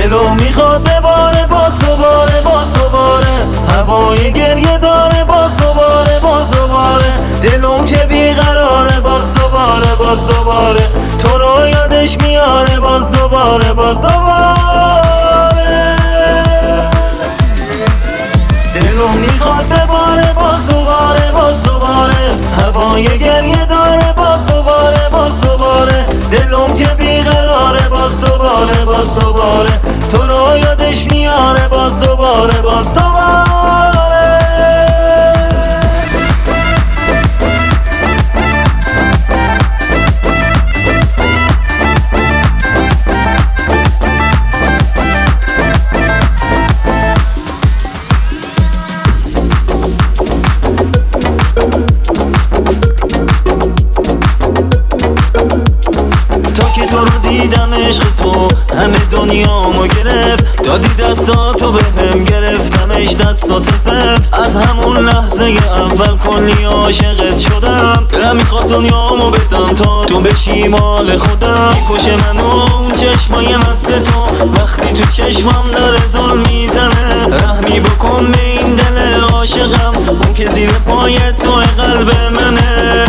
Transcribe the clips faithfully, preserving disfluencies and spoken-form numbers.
دلو میخواد بباره باز دوباره باز دوباره، هوای گریه داره باز دوباره باز دوباره، دلم که بیقراره باز دوباره باز دوباره، تو رو یادش میاره باز دوباره باز دوباره. دلو میخواد بباره باز دوباره باز دوباره، هوای گریه داره باز دوباره باز دوباره، دلم که بیقراره باز دوباره باز دوباره، تو رو یادش میاره باز دوباره باز دوباره. تو رو دیدم عشق تو همه دنیامو گرفت، دادی دستاتو بهم گرفتمش دستاتو سفت، از همون لحظه اول کلی عاشقت شدم، دلم میخواست دنیامو بدم تا تو بشی مال خودم، میکشه منو اون چشمای مست تو وقتی تو چشمم داره ظلم میزنه، رحمی بکن به این دل عاشقم اون که زیر پای تو قلب منه.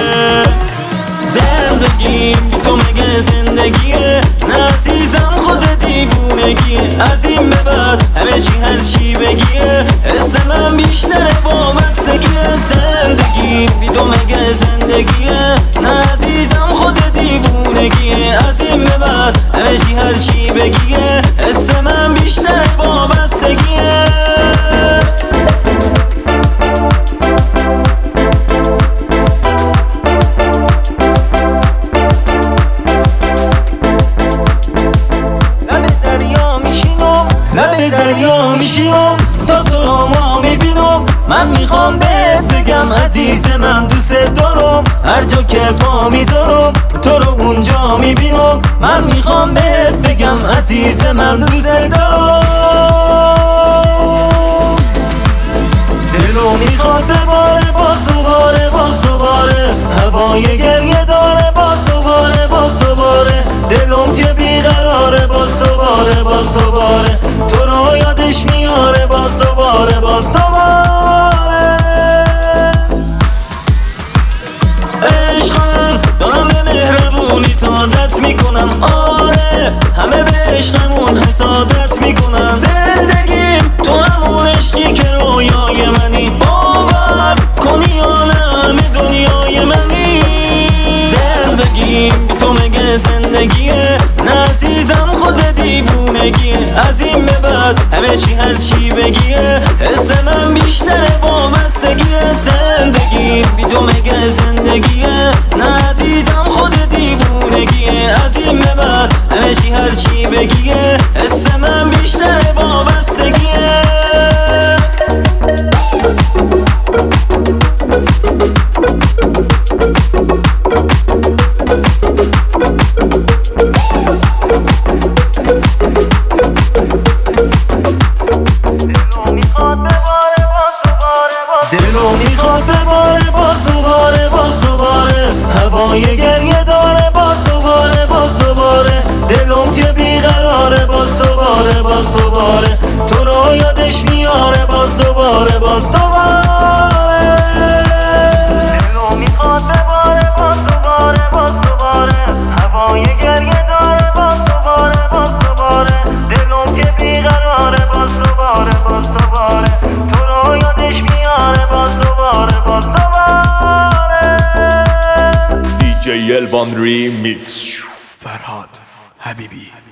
زندگیم بی تو مگه زندگیه؟ نه عزیزم خود دیوونگیه، از این به بعد همه چی هر چی بگیه، حس من بیشتره وابستگیه. زندگیم بی تو مگه زندگیه؟ نه عزیزم خود دیوونگیه، از این به بعد همه چی هر چی بگیه، حس من بیشتره وابستگیه. لب دریا میشینم تا تو رو ما میبینم، من میخوام بهت بگم عزیز من دوست دارم، هر جا که پا میذارم تو رو اونجا میبینم، من میخوام بهت بگم عزیز من دوست دارم. دلو میخواد بباره باز دوباره باز دوباره، هوای گریه داره باز دوباره باز دوباره، دلم که بیقراره باز دوباره باز دوباره، تو رو یادش میاره باز دوباره باز دوباره. عشقم دارم به مهربونی عادت میکنم، آره همه به عشقمون حسادت میکنم، زندگیم تو همون عشقی که رویای منی، باور کنی یا نه همه دنیای منی. زندگیم بی تو مگه زندگیه؟ نه عزیزم خود دیوونگیه، از این به بعد همه چی هر چی بگیه، حس من بیشتره وابستگیه. زندگیم بی تو مگه زندگیه؟ نه عزیزم خود دیوونگیه، از این به بعد همه چی هر چی بگیه، حس من بیشتره وابستگیه. دلو میخواد بباره باز دوباره باز دوباره، هوای گریه داره باز دوباره باز دوباره، دلم که بیقراره باز دوباره باز دوباره، تو رو یادش میاره باز دوباره باز دوباره. دلو میخواد بباره باز دوباره باز دوباره، هوای گریه داره باز دوباره باز دوباره، دلم که بیقراره باز دوباره باز دوباره، تو رو یادش میاره باز دوباره باز دوباره. دی جی الوان ریمیکس. فرهاد حبیبی.